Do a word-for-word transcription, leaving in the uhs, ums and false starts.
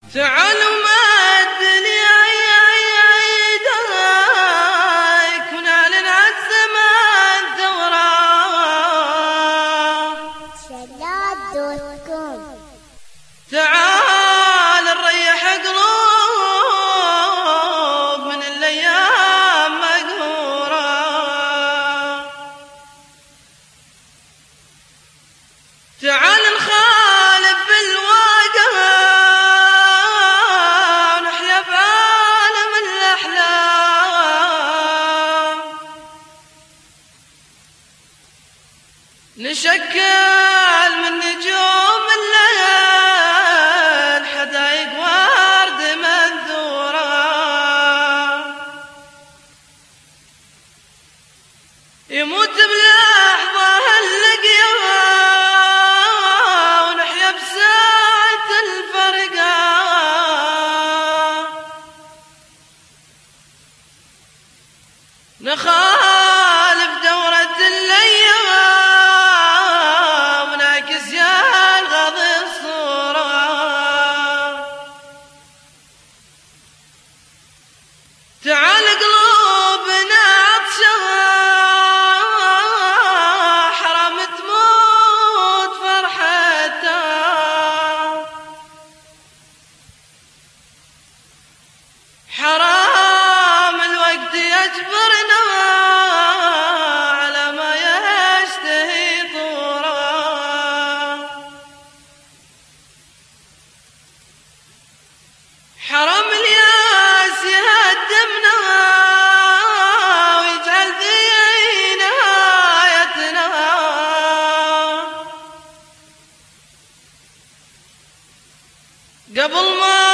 تعالوا ما الدنيا يدايك ونعلن عالزمان ثورة. شلال دوت كوم. تعال نريح قلوب من الأيام مقهورة. تعال نخالف بالواقع ونحيا بعالم الأحلام. نشكل من نجوم الليل حدايق ورد منثورة. يموت بلحظة هاللقيا ونحيا بساعة الفرقة. نخالف دورة الأيام ونعكس يا الغضي الصورة. تعال قلوبنا عطشان حرام تموت فرحتها. حرام الوقت يجبرنا على ما يشتهي طورا. حرام الياس يهدمنا ويجعل ذي نهايتنا. قبل ما